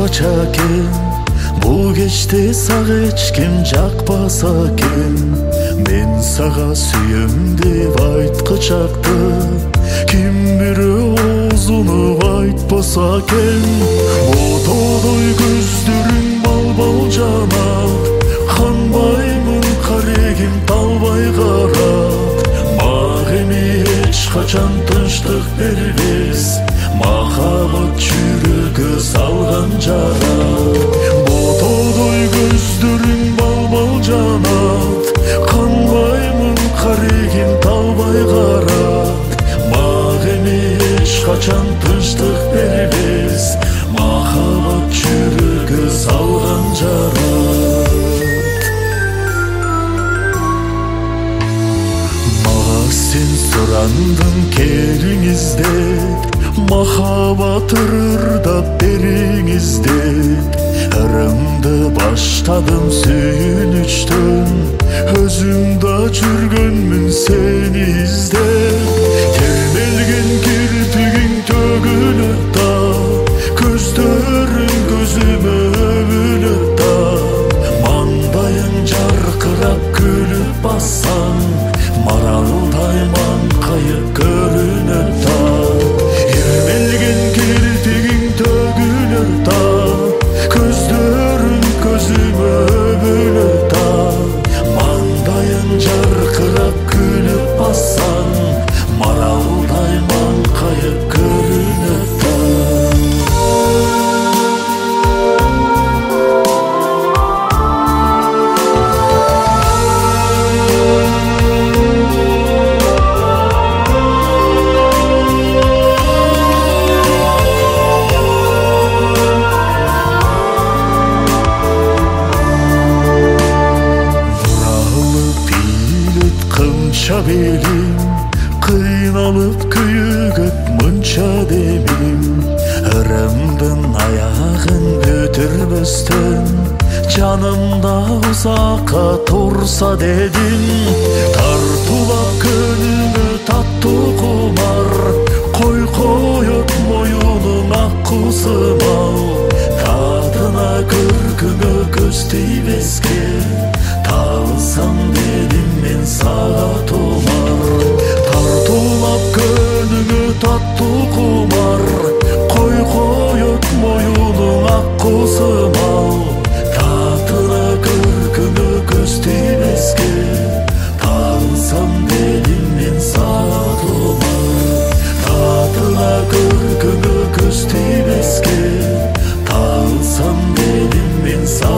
экен, бул кечте сага эч ким жакпаса экен. Мен сага сүйөм деп айткычакты ким бирөө оозуну айтпаса экен. Ботодой көздөрүң балбал жанат, канбаймын карегим талбай карат. Мага эми эч качан тынчтык бербес, махабат жүрөгө салган жара. Ботодой көздөрүң балбал жанат, канбаймын карегим талбай карат. Мага эми эч качан тынчтык бербес, махабат жүрөгө салган жара. Мага сен сурандың келиңиз деп, махабат ырырдап бериңиз деп. Ырымды баштадым сүйүнүчтөн, өзүм да жүргөнмүн сени издеп. Термелген кирпигиң төгүлөт да, көздөрүң көзүмө өбүлөт да. Маңдайың жаркырап күлүп бассаң, маралдай маңкайып көрүнөт да. Термелген кирпигиң төгүлөт да, көздөрүң көзүмө өбүлөт да. Маңдайың жаркырап күлүп бассаң, маралдай маңкайып көрүнөт да. Кымча белим, кыйналып күйүгөт мынча демим. Ырымдын аягын бүтүрбөстөн, жанымда узакка турса дедим. Тартуулап көнүмө таттуу кумар, кой коет моюнуң аккусымал. Тадына көркүңө көз тийбеске, таалсам дедим мен сага тумар. Тартуулап көнүңө таттуу кумар, кой коет моюнуң аккусымал. Татына көркүңө көз тийбеске, таалсам дедим мен сага тумар. Татына көркүңө көз тийбеске, таалсам дедим мен сага